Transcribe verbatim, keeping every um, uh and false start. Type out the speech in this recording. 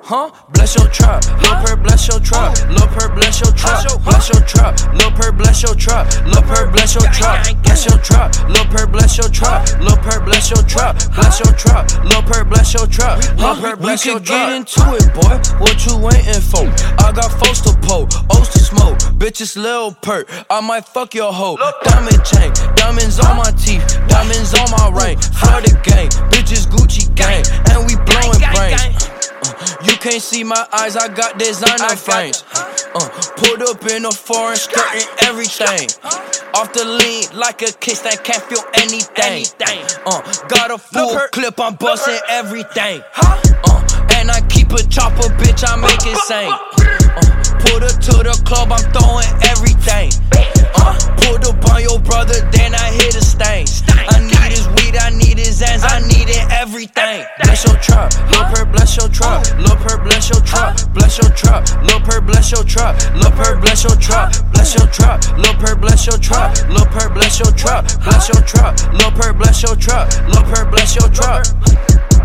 Huh? Bless your trap, Lil Perk, bless your trap, Lil Perk, bless your trap, bless your trap, Lil Perk, bless your trap, Lil Perk, bless your trap, bless your trap, Lil Perk, bless your trap, Lil Perk, bless your trap, bless your trap, Lil Perk, bless your trap, Lil Perk, bless your trap. We can get into it, boy. What you waiting for? I got folks to pull, O's to smoke, bitches Lil Perk. I might fuck your hoe. Diamond chain, diamonds on my teeth, diamonds on my ring. Florida gang, bitches Gucci gang, and we blowing brains. Uh, you can't see my eyes, I got designer frames. Uh, pulled up in a foreign skirt and everything. Off the lean like a kiss that can't feel anything. Uh, got a full clip, I'm busting everything. Uh, and I keep a chopper, bitch, I make it sing. Uh, put her to the club, I'm throwing everything. Uh, pulled up on your brother, then I hit a stain. I need his weed, I need his ends, I needed everything. Bless your trap, Lil Perk, bless your trap, Lil Perk, bless your trap, bless your trap, Lil Perk, bless your trap, Lil Perk, bless your trap, bless your trap, Lil Perk, bless your trap, Lil Perk, bless your trap, bless your trap, Lil Perk, bless your trap, Lil Perk, bless your trap.